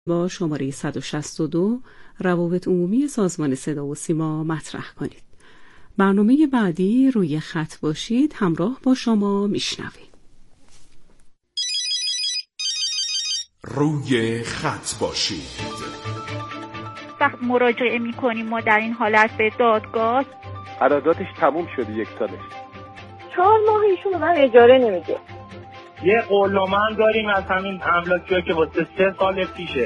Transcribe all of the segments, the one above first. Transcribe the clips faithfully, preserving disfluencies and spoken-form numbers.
با شماره صد و شصت و دو روابط عمومی سازمان صدا و سیما مطرح کنید. برنامه بعدی روی خط باشید همراه با شما میشنویم. روی خط باشید. وقت مراجعه میکنیم ما در این حالت به دادگاه، قراردادش تموم شده یک سالش، چهار ماه ایشون من اجاره نمیده. یه قولنامه هم داریم از همین املاکی‌ها که واسه سه سال پیشه.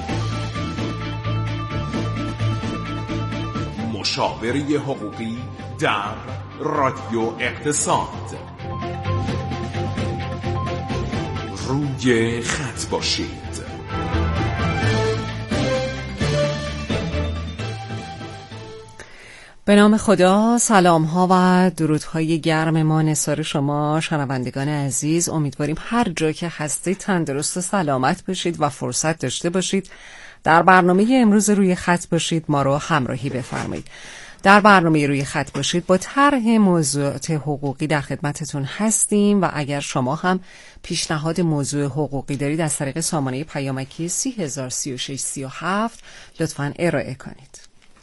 مشاوره حقوقی در رادیو اقتصاد. روی خط باشید. به نام خدا، سلام ها و درودهای گرم ما نثار شما شنوندگان عزیز. امیدواریم هر جا که هستید تندرست و سلامت باشید و فرصت داشته باشید در برنامه امروز روی خط باشید ما رو همراهی بفرمایید. در برنامه روی خط باشید با طرح موضوعات حقوقی در خدمتتون هستیم و اگر شما هم پیشنهاد موضوع حقوقی دارید از طریق سامانه پیامکی سی هزار سی و شش سی و هفت لطفاً ارائه کنید.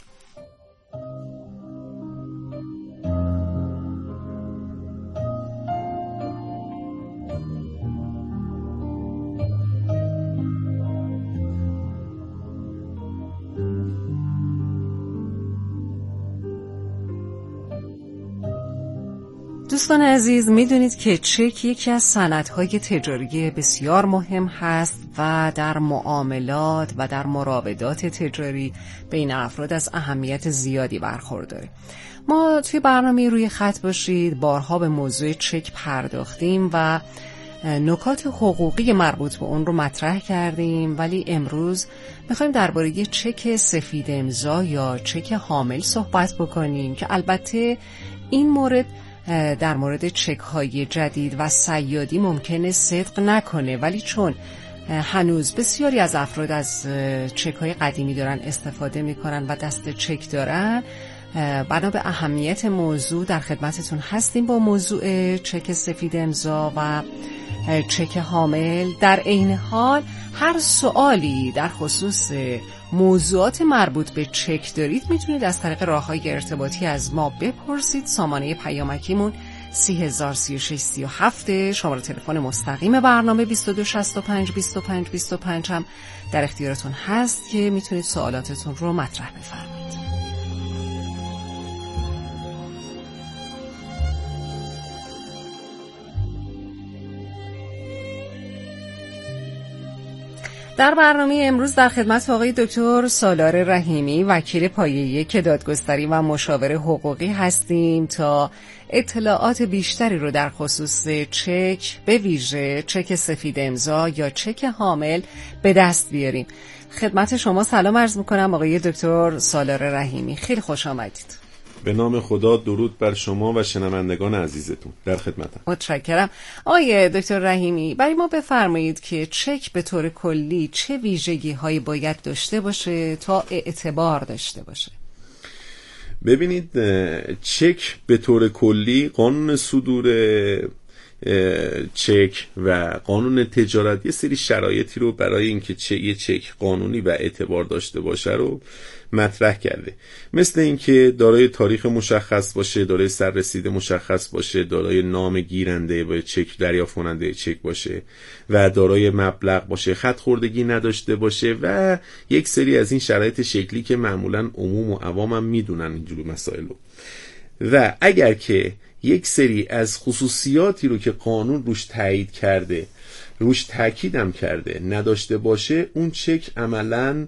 دوستان عزیز، میدونید که چک یکی از سندهای تجاری بسیار مهم هست و در معاملات و در مراودات تجاری بین افراد از اهمیت زیادی برخورداره. ما توی برنامه روی خط باشید بارها به موضوع چک پرداختیم و نکات حقوقی مربوط به اون رو مطرح کردیم، ولی امروز میخوایم درباره چک سفید امضا یا چک حامل صحبت بکنیم که البته این مورد در مورد چک های جدید و صیادی ممکنه صدق نکنه، ولی چون هنوز بسیاری از افراد از چک های قدیمی دارن استفاده میکنن و دست چک دارن، بنا به اهمیت موضوع در خدمتتون هستیم با موضوع چک سفید امضا و چک حامل. در عین حال هر سوالی در خصوص موضوعات مربوط به چک دارید میتونید از طریق راههای ارتباطی از ما بپرسید. سامانه پیامکیمون سی هزار سی و شش سی و هفت، شماره تلفن مستقیم برنامه بیست و دو شصت و پنج بیست و پنج بیست و پنج هم در اختیارتون هست که میتونید سوالاتتون رو مطرح بفرمایید. در برنامه امروز در خدمت آقای دکتر سالار رحیمی، وکیل پایه یک دادگستری و مشاور حقوقی هستیم تا اطلاعات بیشتری رو در خصوص چک، به ویژه چک سفید امضا یا چک حامل به دست بیاریم. خدمت شما سلام عرض میکنم آقای دکتر سالار رحیمی، خیلی خوش آمدید. به نام خدا، درود بر شما و شنوندگان عزیزتون، در خدمتم. متشکرم. آقای دکتر رحیمی، برای ما بفرمایید که چک به طور کلی چه ویژگی هایی باید داشته باشه تا اعتبار داشته باشه؟ ببینید، چک به طور کلی قانون صدور چک و قانون تجارت یه سری شرایطی رو برای اینکه چه یه چک قانونی و اعتبار داشته باشه رو مطرح کرده، مثل اینکه دارای تاریخ مشخص باشه، دارای سررسید مشخص باشه، دارای نام گیرنده و چک دریافت کننده چک باشه و دارای مبلغ باشه، خط خوردگی نداشته باشه و یک سری از این شرایط شکلی که معمولاً عموم و عوام هم میدونن اینجور مسائل رو. و اگر که یک سری از خصوصیاتی رو که قانون روش تایید کرده، روش تاکیدم کرده، نداشته باشه، اون چک عملاً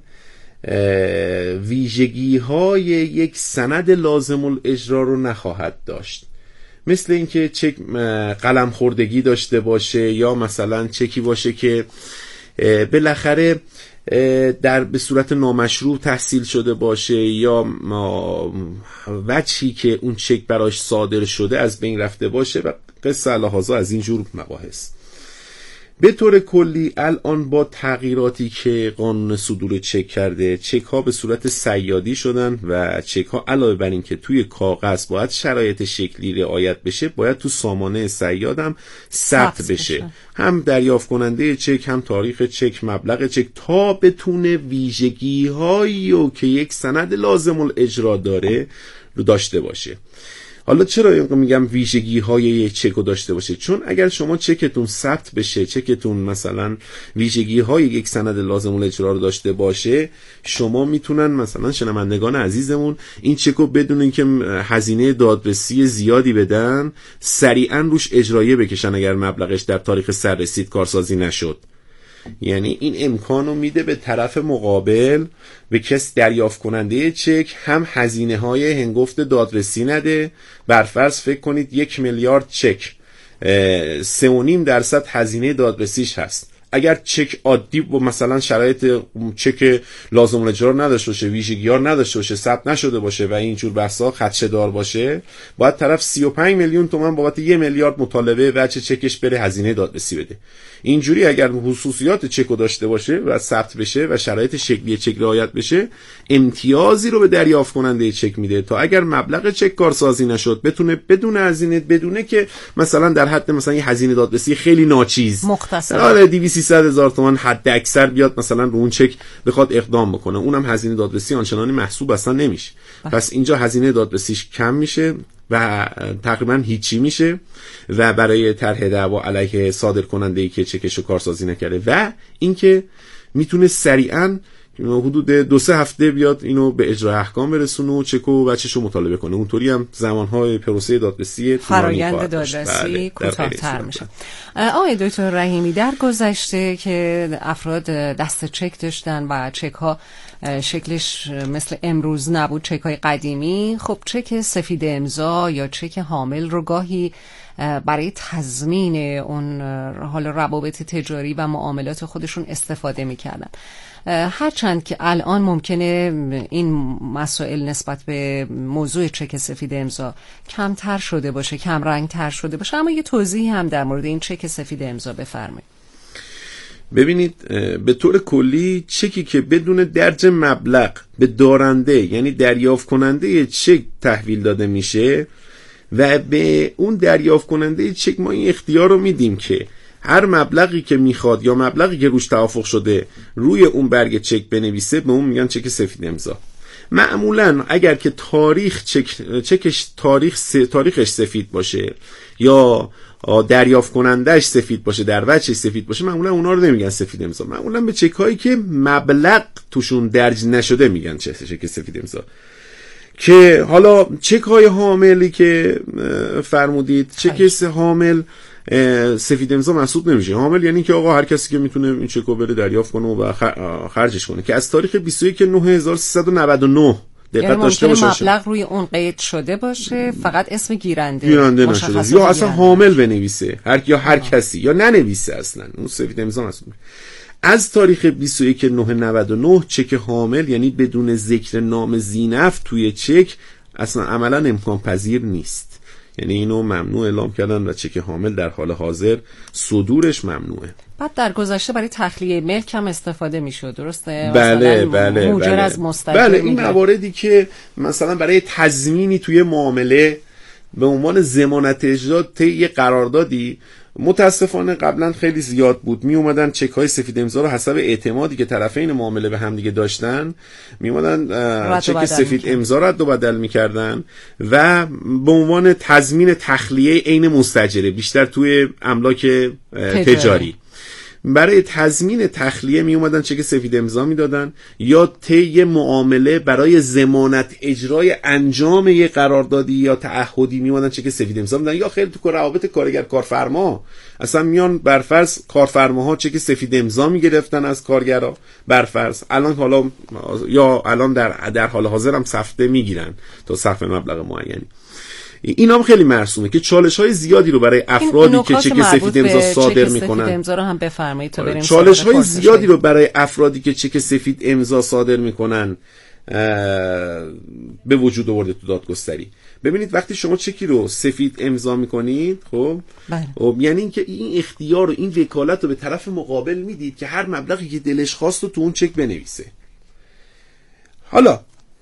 ویژگی های یک سند لازم الاجرا رو نخواهد داشت. مثل اینکه چک قلم خوردگی داشته باشه یا مثلا چکی باشه که بالاخره در به صورت نامشروع تحصیل شده باشه یا وجهی که اون چک براش صادر شده از بین رفته باشه و قصه الهازا از این جور مباحث. به طور کلی الان با تغییراتی که قانون صدور چک کرده، چک ها به صورت صیادی شدن و چک ها علاوه بر این که توی کاغذ باید شرایط شکلی رعایت بشه، باید تو سامانه صیاد هم ثبت بشه، هم دریافت کننده چک، هم تاریخ چک، مبلغ چک، تا بتونه ویژگی هایی که یک سند لازم الاجرا داره رو داشته باشه. حالا چرا میگم ویژگی های یک چک رو داشته باشه؟ چون اگر شما چکتون ثبت بشه، چکتون مثلا ویژگی های یک سند لازم الاجرا رو داشته باشه، شما میتونن مثلا شنوندگان عزیزمون این چک رو بدون اینکه هزینه دادرسی زیادی بدن سریعا روش اجرایه بکشن اگر مبلغش در تاریخ سررسید کارسازی نشد. یعنی این امکان رو میده به طرف مقابل، به کسی دریافت کننده چک، هم هزینه های هنگفت دادرسی نده. برفرض فکر کنید یک میلیارد چک، سه و نیم درصد هزینه دادرسیش هست. اگر چک عادی و مثلا شرایط چک لازم الاجرا نداشته باشه، ویژگی‌ها نداشته باشه، ثبت نشده باشه و اینجور بحثا خدشه دار باشه، باید طرف سی و پنج میلیون تومان بابت یک میلیارد مطالبه وجه چکش بره هزینه دادرسی بده. اینجوری اگر خصوصیات چک رو داشته باشه و ثبت بشه و شرایط شکلی چک رعایت بشه، امتیازی رو به دریافت کننده چک میده تا اگر مبلغ چک کارسازی نشد بتونه بدون هزینه، بدونه که مثلا در حد مثلا یه هزینه دادرسی خیلی ناچیز مختصر آره دویست سیصد هزار تومان حد اکثر بیاد مثلا رو اون چک بخواد اقدام بکنه، اونم هزینه دادرسی آنچنانی محسوب اصلا نمیشه. پس اینجا هزینه دادرسیش کم میشه و تقریبا هیچی میشه و برای طرح دعوا علیه صادر کننده ای که چکشو کارسازی نکرده و اینکه میتونه سریعا حدود دو سه هفته بیاد اینو به اجرای احکام برسونه و چکو بچه‌شو مطالبه کنه. اونطوری هم زمانهای پروسه دادرسی فرآیند دادرسی کوتاه‌تر میشه. آقای دکتر رحیمی، در گذشته که افراد دست چک داشتن و چک ها شکلش مثل امروز نبود، چک های قدیمی، خب چک سفید امضا یا چک حامل رو گاهی برای تضمین اون حال روابط تجاری و معاملات خودشون استفاده میکردن. هرچند که الان ممکنه این مسائل نسبت به موضوع چک سفید امضا کمتر شده باشه، کم رنگ تر شده باشه، اما یه توضیحی هم در مورد این چک سفید امضا بفرمایید. ببینید، به طور کلی چکی که بدون درج مبلغ به دارنده یعنی دریافت کننده چک تحویل داده میشه و به اون دریافت کننده چک ما این اختیار رو میدیم که هر مبلغی که میخواد یا مبلغی که روش توافق شده روی اون برگ چک بنویسه، به اون میگن چک سفید امضا. معمولا اگر که تاریخ چک، چکش تاریخ س... تاریخش سفید باشه یا دریافت کنندهش سفید باشه، در وجهش سفید باشه، معمولا اونا رو نمیگن سفید امضا. معمولا به چک هایی که مبلغ توشون درج نشده میگن چک سفید امضا. که حالا چک های حاملی که فرمودید، چک حامل سفید امضا محسوب نمیشه. حامل یعنی که آقا هر کسی که میتونه این چکو بره دریافت کنه و خرجش کنه، که از تاریخ بیست و یک نه هزار و سیصد و نود و نه دقت داشته باشه. یعنی مبلغ روی اون قید شده باشه، فقط اسم گیرنده گیرنده نشده یا اصلا حامل بنویسه، هر یا هر کسی یا ننویسه، اصلا اون سفید امضا محسوب میشه. از تاریخ بیست و یک نه نود و نه چک حامل یعنی بدون ذکر نام ذینفع توی چک اصلا عملا امکان پذیر نیست. یعنی اینو ممنوع اعلام کردن و چک حامل در حال حاضر صدورش ممنوعه. بعد در گذشته برای تخلیه ملک هم استفاده میشد، درسته؟ بله بله موجر بله. از مستقیم. بله این مواردی که مثلا برای تضمینی توی معامله به عنوان ضمانت اجرا طی قراردادی، متاسفانه قبلا خیلی زیاد بود، می اومدن چک های سفید امضا رو حسب اعتمادی که طرفین معامله به هم دیگه داشتن می اومدن چک سفید امضا رد و بدل میکردن و به عنوان تضمین تخلیه عین مستاجره، بیشتر توی املاک تجاری, تجاری. برای تضمین تخلیه می اومدن چک سفید امضا میدادن، یا طی معامله برای ضمانت اجرای انجام یه قراردادی یا تعهدی می اومدن چک سفید امضا میدادن. یا خیلی تو روابط کارگر کارفرما اصلا میان برفرض کارفرماها چک سفید امضا میگرفتن از کارگرها برفرض، الان حالا یا الان در در حال حاضر هم سفته میگیرن تا صرف مبلغ معینی. این هم خیلی مرسومه که چالش های زیادی رو برای افرادی که چک سفید امضا صادر میکنن، چک امضا رو هم بفرمایید تا بریم. چالش های زیادی رو برای افرادی که چک سفید امضا صادر میکنن به وجود آورده تو دادگستری. ببینید وقتی شما چکی رو سفید امضا میکنید، خب خب یعنی اینکه این اختیار و این وکالت رو به طرف مقابل میدید که هر مبلغی که دلش خواست رو تو اون چک بنویسه. حالا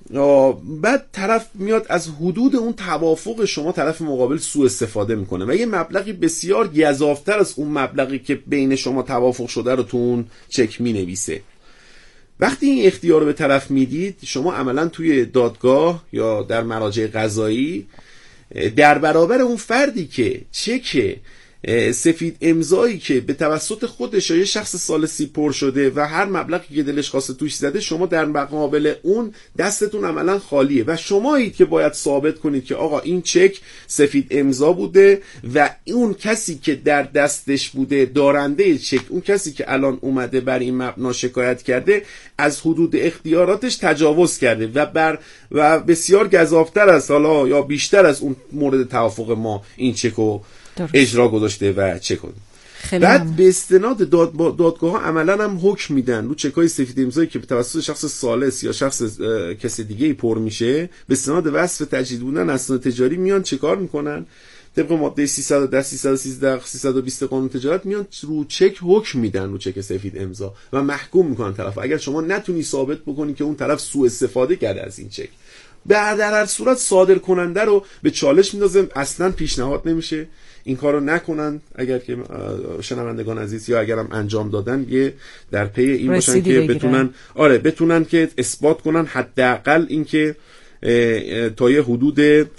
بعد طرف میاد از حدود اون توافق شما طرف مقابل سوء استفاده میکنه و یه مبلغی بسیار گزافتر از اون مبلغی که بین شما توافق شده رو تو اون چک مینویسه. وقتی این اختیار رو به طرف میدید، شما عملا توی دادگاه یا در مراجع قضایی در برابر اون فردی که چک سفید امضایی که به توسط خودش یا یه شخص ثالثی پر شده و هر مبلغی که دلش خواسته توش زده، شما در مقابل اون دستتون عملا خالیه و شمایید که باید ثابت کنید که آقا این چک سفید امضا بوده و اون کسی که در دستش بوده، دارنده چک، اون کسی که الان اومده بر این مبنا شکایت کرده، از حدود اختیاراتش تجاوز کرده و بر و بسیار گزافتر از حالا یا بیشتر از اون مورد توافق ما این چکو اجرا گذاشته و چک کنه. بعد به استناد داد دادگاه ها عملا هم حکم میدن رو چکای سفید امضایی که به توسط شخص ثالث یا شخص کسی دیگه ای پر میشه، به استناد وصف تجدید بودن اسناد تجاری میان چکار میکنن؟ طبق ماده سیصد و ده، سیصد و سیزده، سیصد و بیست قانون تجارت میان رو چک حکم میدن رو چک سفید امضا و محکوم میکنن طرف. اگر شما نتونی ثابت بکنی که اون طرف سوء استفاده کرده از این چک، در هر صورت صادر کننده رو به چالش میندازه، اصلا پیشنهاد نمیشه این کارو نکنن. اگر که شنوندگان عزیز یا اگرم انجام دادن یه در پی این باشن که بتونن آره بتونن که اثبات کنن حداقل این که تا یه حدود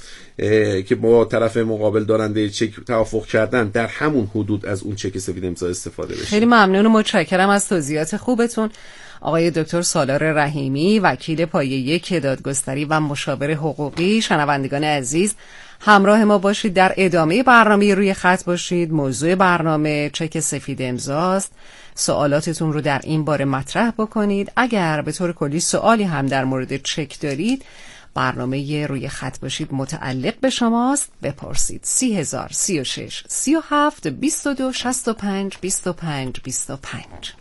که با طرف مقابل دارنده چک توافق کردن در همون حدود از اون چک سفید امضا استفاده بشه. خیلی ممنون و متشکرم از توضیحات خوبتون آقای دکتر سالار رحیمی، وکیل پایه یک دادگستری و مشاور حقوقی. شنوندگان عزیز همراه ما باشید، در ادامه برنامه روی خط باشید. موضوع برنامه چک سفید امضاست. سوالاتتون رو در این باره مطرح بکنید. اگر به طور کلی سوالی هم در مورد چک دارید، برنامه روی خط باشید متعلق به شماست. بپرسید. سی هزار سی و شش سی و هفت بیست و دو شصت و پنج بیست و پنج بیست و پنج.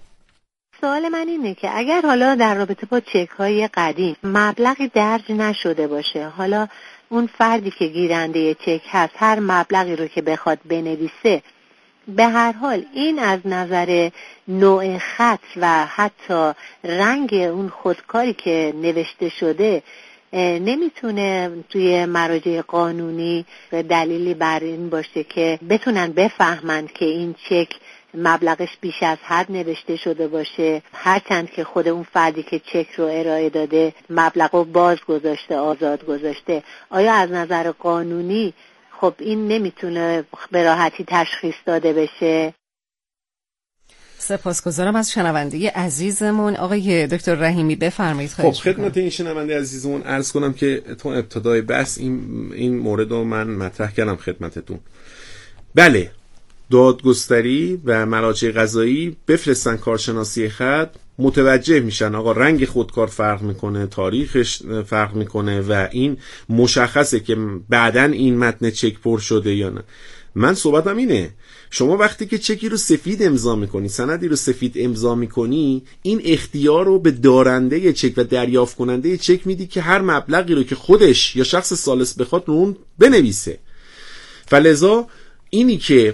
سوال من اینه که اگر حالا در رابطه با چک های قدیم مبلغی درج نشده باشه، حالا اون فردی که گیرنده چک هست هر مبلغی رو که بخواد بنویسه، به هر حال این از نظر نوع خط و حتی رنگ اون خودکاری که نوشته شده نمیتونه توی مراجع قانونی دلیلی بر این باشه که بتونن بفهمند که این چک مبلغش بیش از حد نوشته شده باشه، هرچند که خود اون فردی که چک رو ارائه داده مبلغ رو باز گذاشته، آزاد گذاشته. آیا از نظر قانونی خب این نمیتونه به راحتی تشخیص داده بشه؟ سپاسگزارم از شنونده عزیزمون. آقای دکتر رحیمی بفرمایید. خب خدمت این شنونده عزیزمون عرض کنم که تو ابتدای بحث این این مورد رو من مطرح کردم خدمتتون. بله، دادگستری و مراجع قضایی بفرستن کارشناسی خط، متوجه میشن آقا رنگ خودکار فرق میکنه، تاریخش فرق میکنه و این مشخصه که بعدن این متن چک پر شده یا نه. من صحبتم اینه، شما وقتی که چکی رو سفید امضا میکنی، سندی رو سفید امضا میکنی، این اختیار رو به دارنده چک و دریافت کننده چک میدی که هر مبلغی رو که خودش یا شخص ثالث بخواد رو اون بنویسه. فلذا اینی که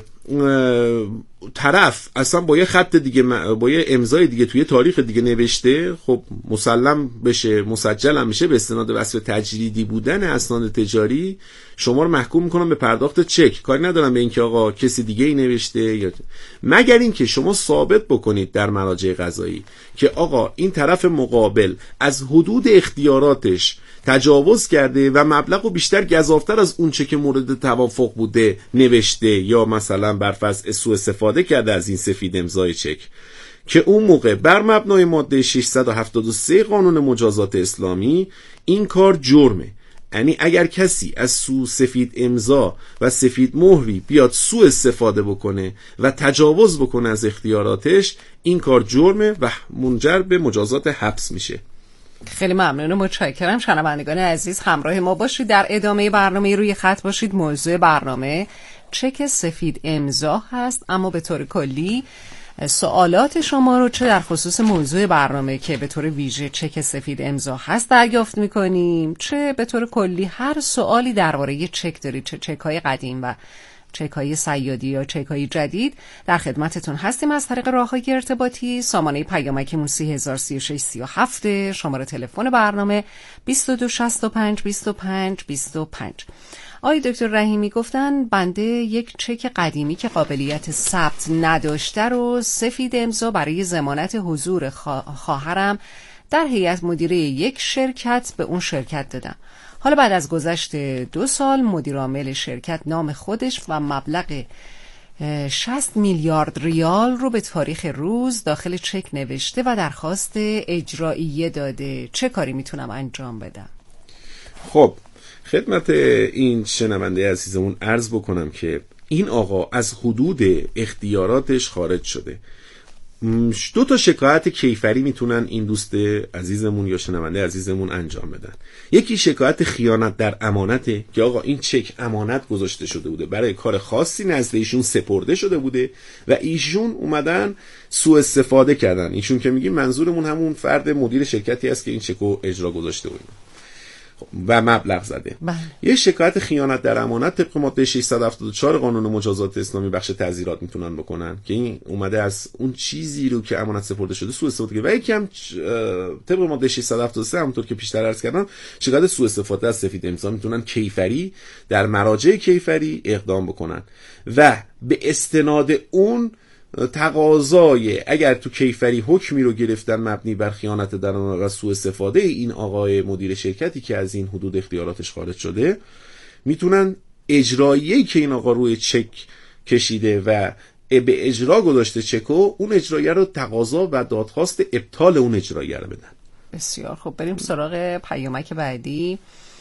طرف اصلا با یه خط دیگه با یه امضای دیگه توی تاریخ دیگه نوشته، خب مسلم بشه، مسجل هم میشه به استناد وصف تجریدی بودن اسناد تجاری، شما رو محکوم میکنن به پرداخت چک. کاری ندارم به اینکه آقا کسی دیگه ای نوشته یا مگر اینکه شما ثابت بکنید در مراجع قضایی که آقا این طرف مقابل از حدود اختیاراتش تجاوز کرده و مبلغ بیشتر گزافتر از اون چه که مورد توافق بوده نوشته یا مثلا بر فرض سوء استفاده کرده از این سفید امضای چک، که اون موقع بر مبنای ماده ششصد و هفتاد و سه قانون مجازات اسلامی این کار جرمه. یعنی اگر کسی از سو سفید امضا و سفید مهری بیاد سوء استفاده بکنه و تجاوز بکنه از اختیاراتش، این کار جرمه و منجر به مجازات حبس میشه. خیلی ممنون و متشکرم. شنوندگان عزیز همراه ما باشید، در ادامه برنامه روی خط باشید. موضوع برنامه چک سفید امضا هست، اما به طور کلی سوالات شما رو چه در خصوص موضوع برنامه که به طور ویژه چک سفید امضا هست دریافت می‌کنیم، چه به طور کلی هر سوالی درباره چک دارید، چه چک‌های قدیم و چک‌های صیادی یا چک‌های جدید، در خدمتتون هستیم از طریق راه‌های ارتباطی. سامانه پیامکمون سی هزار سی و شش سی و هفت، شماره تلفن برنامه بیست و دو شصت و پنج بیست و پنج بیست و پنج. آقای دکتر رحیمی گفتن بنده یک چک قدیمی که قابلیت ثبت نداشته رو سفید امضا برای ضمانت حضور خواهرم در هیئت مدیره یک شرکت به اون شرکت دادم. حالا بعد از گذشت دو سال مدیر عامل شرکت نام خودش و مبلغ شصت میلیارد ریال رو به تاریخ روز داخل چک نوشته و درخواست اجراییه داده. چه کاری میتونم انجام بدم؟ خب خدمت این شنونده عزیزمون عرض بکنم که این آقا از حدود اختیاراتش خارج شده. دو تا شکایت کیفری میتونن این دوست عزیزمون یا شنونده عزیزمون انجام بدن. یکی شکایت خیانت در امانته که آقا این چک امانت گذاشته شده بوده، برای کار خاصی نزد ایشون سپرده شده بوده و ایشون اومدن سوء استفاده کردن. ایشون که میگیم منظورمون همون فرد مدیر شرکتی است که این چکو اجرا گذاشته بود و مبلغ زده. بله. یه شکایت خیانت در امانت طبق ماده ششصد و هفتاد و چهار قانون مجازات اسلامی بخش تعزیرات میتونن بکنن که این اومده از اون چیزی رو که امانت سپرده شده سوء استفاده کرده. و یکی هم طبق ماده ششصد و هفتاد و سه همونطور که پیشتر عرض کردم شکایت سوء استفاده از سفید امضا میتونن کیفری در مراجع کیفری اقدام بکنن و به استناد اون تقاضای اگر تو کیفری حکمی رو گرفتن مبنی بر خیانت در امانت و سوء استفاده این آقای مدیر شرکتی که از این حدود اختیاراتش خارج شده، میتونن اجراییه‌ای که این آقا روی چک کشیده و به اجرا گذاشته چکو، اون اجراییه رو تقاضا و دادخواست ابطال اون اجراییه رو بدن. بسیار خب، بریم سراغ پیامک بعدی.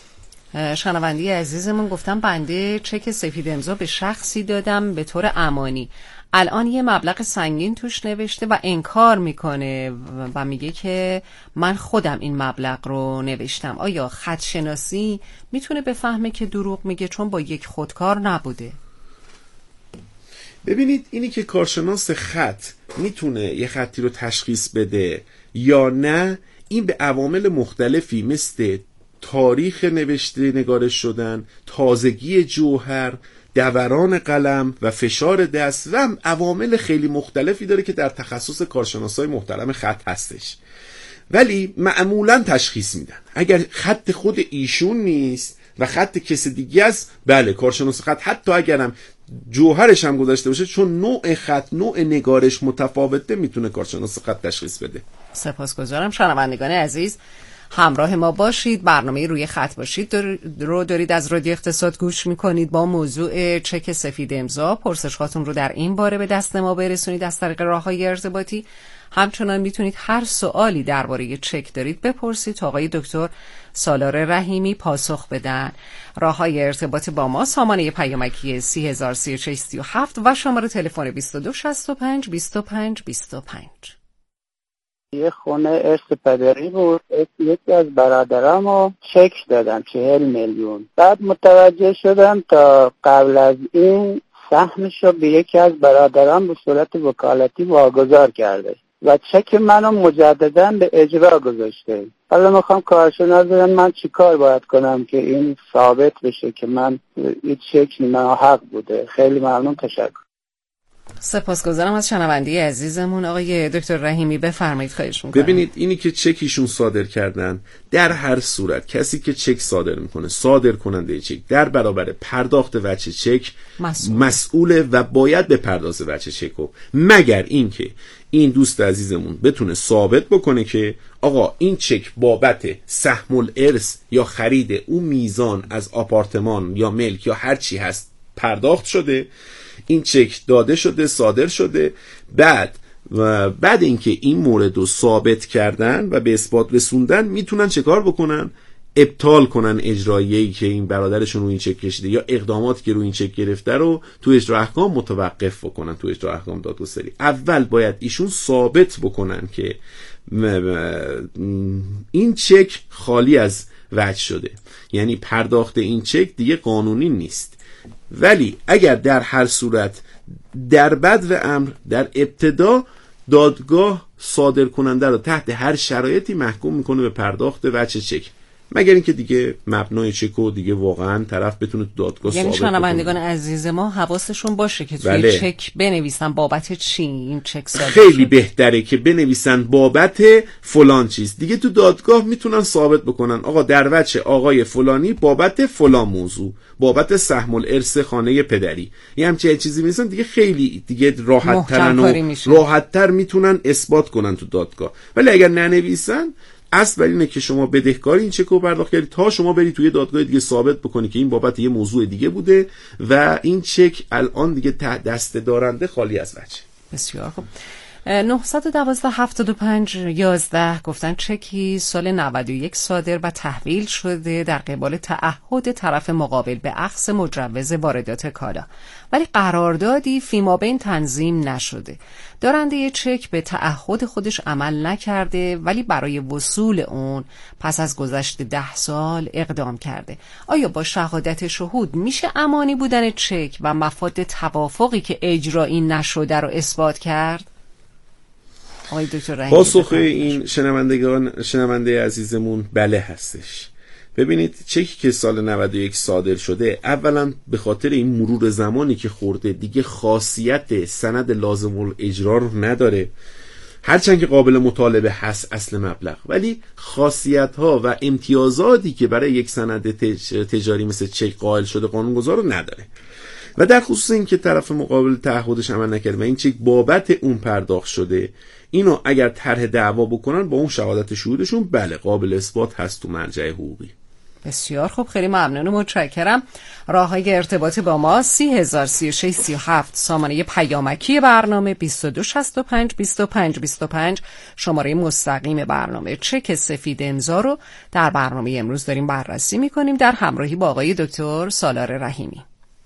شنونده عزیزمون گفتم بنده چک سفید امضا به شخصی دادم به طور امانی، الان یه مبلغ سنگین توش نوشته و انکار میکنه و میگه که من خودم این مبلغ رو نوشتم. آیا خط شناسی میتونه بفهمه که دروغ میگه چون با یک خودکار نبوده؟ ببینید اینی که کارشناس خط میتونه یه خطی رو تشخیص بده یا نه، این به عوامل مختلفی مثل تاریخ نوشته نگارش شدن، تازگی جوهر، دوران قلم و فشار دست و عوامل خیلی مختلفی داره که در تخصص کارشناسای محترم خط هستش، ولی معمولا تشخیص میدن. اگر خط خود ایشون نیست و خط کسی دیگه است، بله کارشناس خط حتی اگرم جوهرش هم گذاشته باشه چون نوع خط نوع نگارش متفاوته میتونه کارشناس خط تشخیص بده. سپاسگزارم. شنوندگان عزیز همراه ما باشید، برنامه روی خط باشید رو دارید از رادیو اقتصاد گوش میکنید با موضوع چک سفید امضا. پرسشاتون رو در این باره به دست ما برسونید از طریق راههای ارتباطی. همچنان میتونید هر سوالی درباره چک دارید بپرسید تا آقای دکتر سالار رحیمی پاسخ بدن. راههای ارتباط با ما سامانه پیامکی سی هزار سی و شش سی و هفت و شماره تلفن بیست و دو شصت و پنج بیست و پنج بیست و پنج. یه خونه ارث پدری بود، یکی از برادرامو چک دادم چهل میلیون. بعد متوجه شدم تا قبل از این سهمشو به یکی از برادرام به صورت وکالتی واگذار کرده و چک منو مجددا به اجرا گذاشته. حالا میخوام کارشناس بدم من چی کار باید کنم که این ثابت بشه که من این چک من حق بوده. خیلی ممنون، تشکر. سپاسگزارم از شنونده عزیزمون. آقای دکتر رحیمی بفرمایید، خواهش می‌کنم. ببینید اینی که چکیشون صادر کردن، در هر صورت کسی که چک صادر میکنه، صادر کننده چک در برابر پرداخت وجه چک مسئول. مسئوله و باید به پرداخت وجه چکو، مگر اینکه این دوست عزیزمون بتونه ثابت بکنه که آقا این چک بابت سهم الارث یا خرید اون میزان از آپارتمان یا ملک یا هر چی هست پرداخت شده، این چک داده شده، صادر شده. بعد و بعد اینکه این مورد رو ثابت کردن و به اثبات رسوندن، میتونن چه کار بکنن؟ ابطال کنن اجراییه‌ای که این برادرشون رو این چک کشیده یا اقداماتی که رو این چک گرفته رو تو اجرا احکام متوقف بکنن. تو اجرا احکام دادگستری اول باید ایشون ثابت بکنن که این چک خالی از وجه شده، یعنی پرداخت این چک دیگه قانونی نیست. ولی اگر در هر صورت در بدو امر در ابتدا دادگاه صادر کننده رو تحت هر شرایطی محکوم میکنه به پرداخت وجه چک، مگر اینکه دیگه مبنای چک و دیگه واقعا طرف بتونه تو دادگاه ثابت کنه. یعنی شنوندگان عزیز ما حواسشون باشه که توی بله. چک بنویسن بابت چی این چک صادر خیلی شد. بهتره که بنویسن بابت فلان چیز، دیگه تو دادگاه میتونن ثابت بکنن آقا در وجه آقای فلانی بابت فلان موضوع، بابت سهم الارث خانه پدری، یه همچین چیزی میسن دیگه خیلی دیگه راحت ترن و راحت تر میتونن اثبات کنن تو دادگاه. ولی اگر ننویسن اصل بر اینه که شما بدهکاری این چک رو پرداخت کردید تا شما بری توی دادگاه دیگه ثابت بکنی که این بابت یه موضوع دیگه بوده و این چک الان دیگه دست دارنده خالی از وجه. بسیار خوب. نهصد و دوازده هفتاد و پنج یازده گفتن چکی سال نود و یک صادر و تحویل شده در قبال تعهد طرف مقابل به اخذ مجوز واردات کالا، ولی قراردادی فیما بین تنظیم نشده. دارنده چک به تعهد خودش عمل نکرده ولی برای وصول اون پس از گذشت ده سال اقدام کرده. آیا با شهادت شهود میشه امانی بودن چک و مفاد توافقی که اجرایی نشده رو اثبات کرد؟ پاسخ این شنوندگان شنونده عزیزمون بله هستش. ببینید چکی که سال نود و یک صادر شده اولا به خاطر این مرور زمانی که خورده دیگه خاصیت سند لازم الاجرا رو نداره، هرچند که قابل مطالبه هست اصل مبلغ، ولی خاصیت ها و امتیازاتی که برای یک سند تجاری مثل چک قائل شده قانونگذار رو نداره. و در خصوص این که طرف مقابل تعهدش عمل نکرده و این چک بابت اون پرداخت شده، اینو اگر طرح دعوا بکنن با اون شهادت شهودشون بله قابل اثبات هست تو مرجع حقوقی. بسیار خوب، خیلی ممنون و متشکرم. راههای ارتباط با ما سی هزار سی و شش سی و هفت، سامانه پیامکی برنامه بیست و دو شصت و پنج بیست و پنج بیست و پنج، شماره مستقیم برنامه. چک سفید امضا رو در برنامه امروز داریم بررسی میکنیم در همراهی با آقای دکتر سالار رحیمی.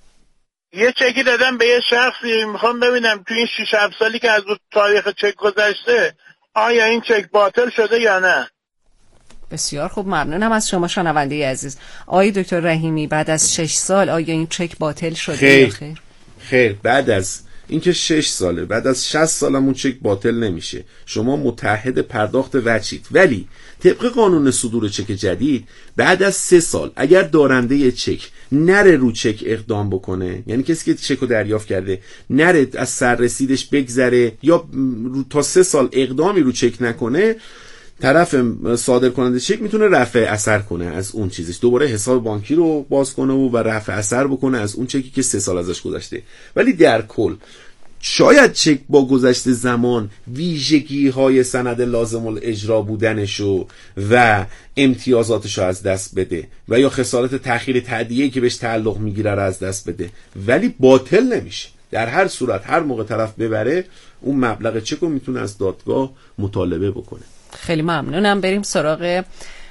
یه چکی دادم به یه شخصی، میخوام ببینم تو این شش هفت سالی که از تاریخ چک گذشته آیا این چک باطل شده یا نه. بسیار خوب، ممنونم از شما شنونده عزیز. آقای دکتر رحیمی بعد از شش سال آیا این چک باطل شده خیر. یا خیر؟ خیر، بعد از اینکه شش ساله بعد از شصت سالمون چک باطل نمیشه، شما متعهد پرداخت وجهید. ولی طبق قانون صدور چک جدید بعد از سه سال اگر دارنده چک نره رو چک اقدام بکنه، یعنی کسی که چک رو دریافت کرده نره از سررسیدش بگذره یا تا سه سال اقدامی رو چک نکنه، طرف صادر کننده چک میتونه رفع اثر کنه از اون چیزش، دوباره حساب بانکی رو باز کنه و رفع اثر بکنه از اون چکی که سه سال ازش گذشته. ولی در کل شاید چک با گذشت زمان ویژگی های سند لازم الاجرا بودنشو و امتیازاتشو از دست بده و یا خسارت تأخیر تأدیه‌ای که بهش تعلق میگیره رو از دست بده، ولی باطل نمیشه. در هر صورت هر موقع طرف ببره اون مبلغ چک رو میتونه از دادگاه مطالبه بکنه. خیلی ممنونم. بریم سراغ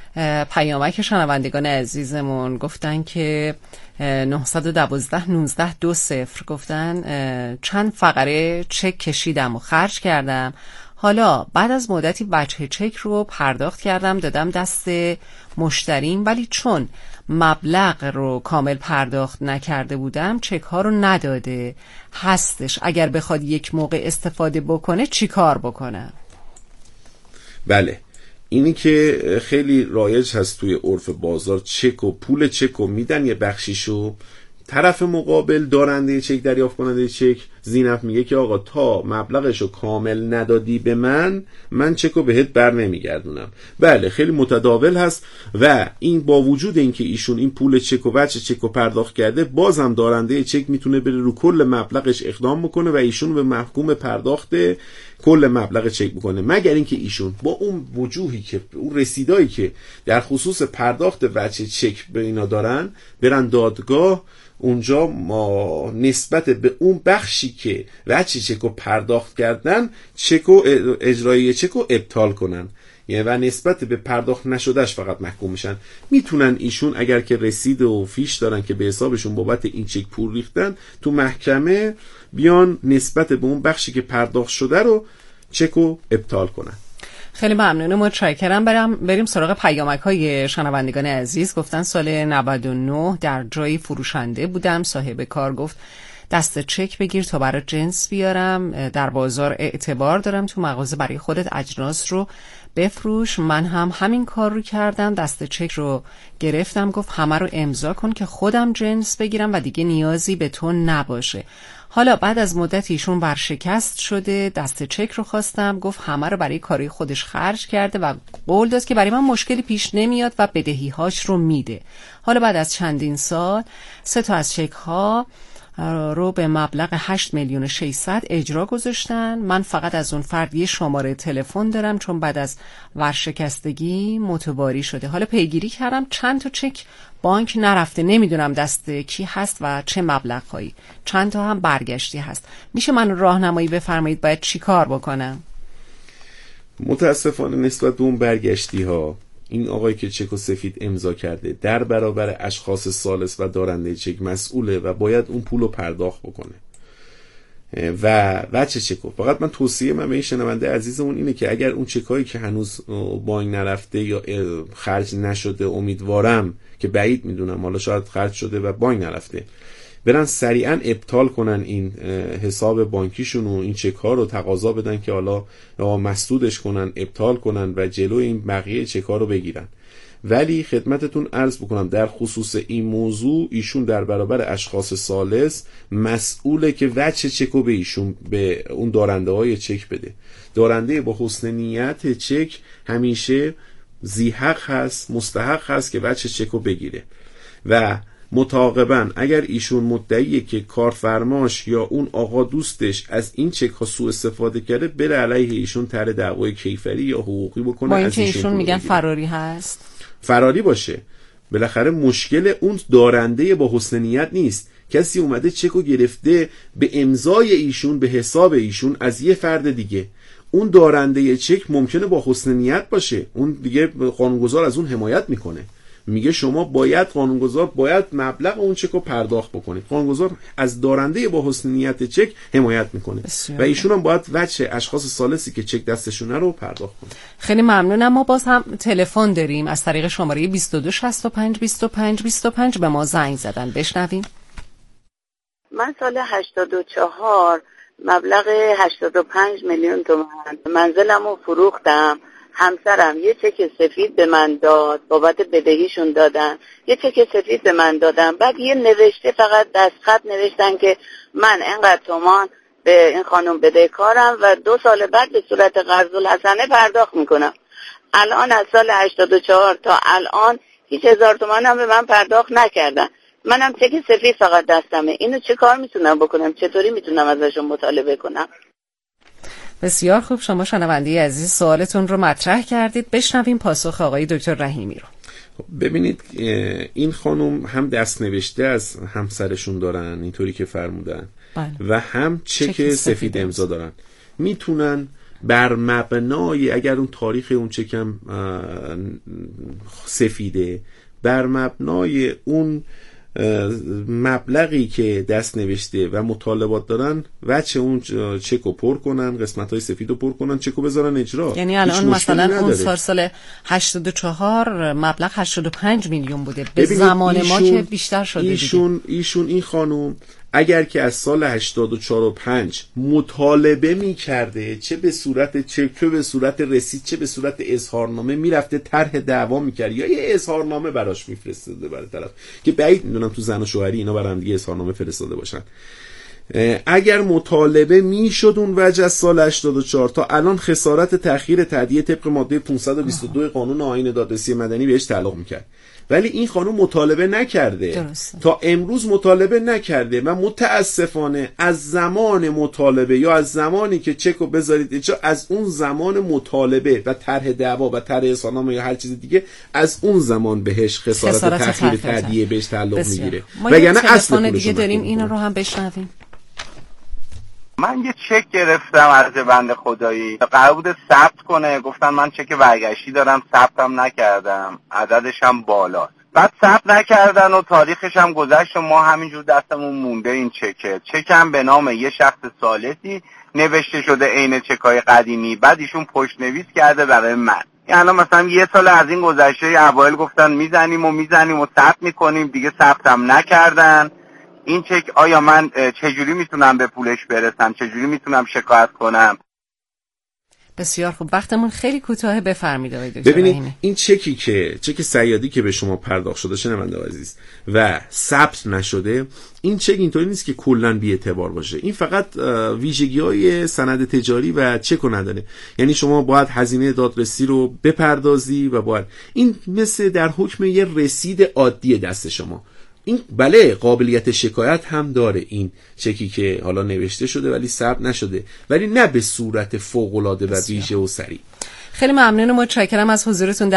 پیامک شنوندگان عزیزمون. گفتن که نهصد و دوازده نوزده دو صفر گفتن چند فقره چک کشیدم و خرج کردم، حالا بعد از مدتی وجه چک رو پرداخت کردم دادم دست مشتریم، ولی چون مبلغ رو کامل پرداخت نکرده بودم چک ها رو نداده هستش. اگر بخواد یک موقع استفاده بکنه چی کار بکنم؟ بله، اینی که خیلی رایج هست توی عرف بازار، چک و پول چک رو میدن یه بخشیشو، طرف مقابل دارنده چک دریافت کننده چک زینف میگه که آقا تا مبلغشو کامل ندادی به من من چک رو بهت بر نمیگردونم. بله خیلی متداول هست و این با وجود اینکه ایشون این پول چک و وجه چک رو پرداخت کرده بازم دارنده چک میتونه بره رو کل مبلغش اقدام بکنه و ایشون به محکوم پرداخت کل مبلغ چک بکنه، مگر اینکه ایشون با اون وجوهی که اون رسیدایی که در خصوص پرداخت وجه چک به اینا دارن برن دادگاه، اونجا ما نسبت به اون بخشی که وجه چک رو پرداخت کردن چک و اجرایی چک رو ابطال کنن، یعنی و نسبت به پرداخت نشدهش فقط محکوم میشن. میتونن ایشون اگر که رسید و فیش دارن که به حسابشون بابت این چک پول ریختن تو محکمه بیان نسبت به اون بخشی که پرداخت شده رو چک رو ابطال کنن. خیلی ممنونم، متشکرم. بریم بریم سراغ پیامک های شنوندگان عزیز. گفتن سال نود و نه در جایی فروشنده بودم، صاحب کار گفت دست چک بگیر تا برای جنس بیارم، در بازار اعتبار دارم، تو مغازه برای خودت اجناس رو بفروش. من هم همین کار رو کردم، دست چک رو گرفتم، گفت همه رو امضا کن که خودم جنس بگیرم و دیگه نیازی به تو نباشه. حالا بعد از مدت ایشون ورشکست شده، دست چک رو خواستم، گفت همه رو برای کاری خودش خرج کرده و قول داد که برای من مشکلی پیش نمیاد و بدهی‌هاش رو میده. حالا بعد از چندین سال سه تا از چک ها رو به مبلغ هشت میلیون و ششصد اجرا گذاشتن. من فقط از اون فرد یه شماره تلفن دارم چون بعد از ورشکستگی متواری شده. حالا پیگیری کردم چند تا چک بانک نرفته، نمیدونم دست کی هست و چه مبلغ هایی، چند تا هم برگشتی هست. میشه من راهنمایی بفرمایید باید چی کار بکنم؟ متاسفانه نسبت به اون برگشتی ها، این آقایی که چک و سفید امضا کرده در برابر اشخاص ثالث و دارنده چک مسئوله و باید اون پول رو پرداخت بکنه و وجه چک. فقط من توصیه من به این شنونده عزیزمون اینه که اگر اون چک هایی که هنوز بانک نرفته یا خرج نشده، امیدوارم که بعید میدونم، حالا شاید خرج شده و بانک نرفته، برن سریعا ابطال کنن این حساب بانکیشون و این چک ها رو تقاضا بدن که حالا مسدودش کنن، ابطال کنن و جلو این بقیه چک ها رو بگیرن. ولی خدمتتون عرض بکنم در خصوص این موضوع ایشون در برابر اشخاص ثالث مسئوله که وجه چک رو به ایشون، به اون دارنده های چک بده. دارنده با حسن نیت چک همیشه ذی حق هست، مستحق هست که وجه چک رو بگیره و متعاقباً اگر ایشون مدعیه که کارفرماش یا اون آقا دوستش از این چک ها سوء استفاده کرده، بره علیه ایشون طرح دعوای کیفری یا حقوقی بکنه. با اینکه ایشون میگن فراری هست، فراری باشه، بالاخره مشکل اون دارنده با حسن نیت نیست. کسی اومده چک رو گرفته به امضای ایشون به حساب ایشون از یه فرد دیگه. اون دارنده چک ممکنه با حسن نیت باشه، اون دیگه قانونگذار از اون حمایت میکنه، میگه شما باید، قانونگذار باید مبلغ اون چک رو پرداخت بکنید. قانونگذار از دارنده با حسن نیت چک حمایت میکنه و ایشون هم باید وجه اشخاص ثالثی که چک دستشونه رو پرداخت کنه. خیلی ممنونم. ما باز هم تلفن داریم از طریق شماره بیست و دو شصت و پنج بیست و پنج بیست و پنج به ما زنگ زدن، بشنویم. من سال هشتاد و چهار مبلغ هشتاد و پنج میلیون تومان منزلم رو فروختم. همسرم یه چک سفید به من داد، بابت بدهیشون دادن، یه چک سفید به من دادن، بعد یه نوشته فقط دستخط نوشتن که من انقدر تومان به این خانم بدهکارم و دو سال بعد به صورت قرض الحسنه پرداخت میکنم. الان از سال هشتاد و چهار تا الان هیچ هزار تومان هم به من پرداخت نکردن. منم چک سفید فقط دستمه. اینو چه کار میتونم بکنم؟ چطوری میتونم ازشون مطالبه کنم؟ بسیار خوب، شما شنونده عزیز سوالتون رو مطرح کردید، بشنویم پاسخ آقای دکتر رحیمی رو. ببینید این خانم هم دست نوشته از همسرشون دارن اینطوری که فرمودن بله. و هم چک, چک سفید امضا دارن. میتونن بر مبنای، اگر اون تاریخ اون چکم سفیده، بر مبنای اون مبلغی که دست نوشته و مطالبات دارن وچه اون چک رو پر کنن، قسمت های سفید رو پر کنن، چک رو بذارن اجرا. یعنی الان مثلا اون سال سال هشتاد و چهار مبلغ هشتاد و پنج میلیون بوده، به زمان ایشون، ما که بیشتر شده ایشون دیگه. ایشون این خانم اگر که از سال هشتاد و چهار و پنج مطالبه می کرده، چه به صورت چک، چه به صورت رسید، چه به صورت اظهارنامه، میرفته طرح دعوا میکرد یا یه اظهارنامه براش میفرستاده برای طرف، که بعید میدونم تو زن و شوهری اینا برای هم دیگه اظهارنامه فرستاده باشن. اگر مطالبه میشد اون وجه از سال هشتاد و چهار تا الان خسارت تأخیر تادیه طبق ماده پانصد و بیست و دو قانون آیین دادرسی مدنی بهش تعلق میکرد، ولی این خانم مطالبه نکرده. درسته. تا امروز مطالبه نکرده و متاسفانه از زمان مطالبه یا از زمانی که چک رو بذارید اجرا، از اون زمان مطالبه و طرح دعوا و طرح اظهارنامه یا هر چیز دیگه، از اون زمان بهش خسارت تأخیر تادیه بهش تعلق میگیره. وگرنه اصل دیگه داریم، اینا رو هم بشنویم. من یه چک گرفتم از بنده خدایی، قرار بود ثبت کنه، گفتم من چک برگشتی دارم، ثبتم نکردم، عددش هم بالاست. بعد ثبت نکردن و تاریخش هم گذشت و ما همینجور دستمون مونده این چکه. چکم به نام یه شخص ثالثی نوشته شده عین چکای قدیمی، بعد ایشون پشت نویس کرده برای من. یعنی مثلا یه سال از این گذشته اوایل گفتن میزنیم و میزنیم و ثبت میکنیم، دیگه ثبت هم نکردن. این چک آیا من چجوری میتونم به پولش برسم، چجوری میتونم شکایت کنم؟ بسیار خوب، وقتمون خیلی کوتاه، بفرمایید آقای دکتر. ببینید رحیمی. این چکی که چک صیادی که به شما پرداخت شده شنونده عزیز و ثبت نشده، این چک اینطوری نیست که کلا بی اعتبار باشه. این فقط ویژگی‌های سند تجاری و چک رو نداره. یعنی شما باید هزینه دادرسی رو بپردازی و باید این مثل در حکم یه رسید عادی دست شما. این بله قابلیت شکایت هم داره، این چکی که حالا نوشته شده ولی ثبت نشده، ولی نه به صورت فوق‌العاده و ویژه و سریع. خیلی ممنون و متشکرم از حضورتون.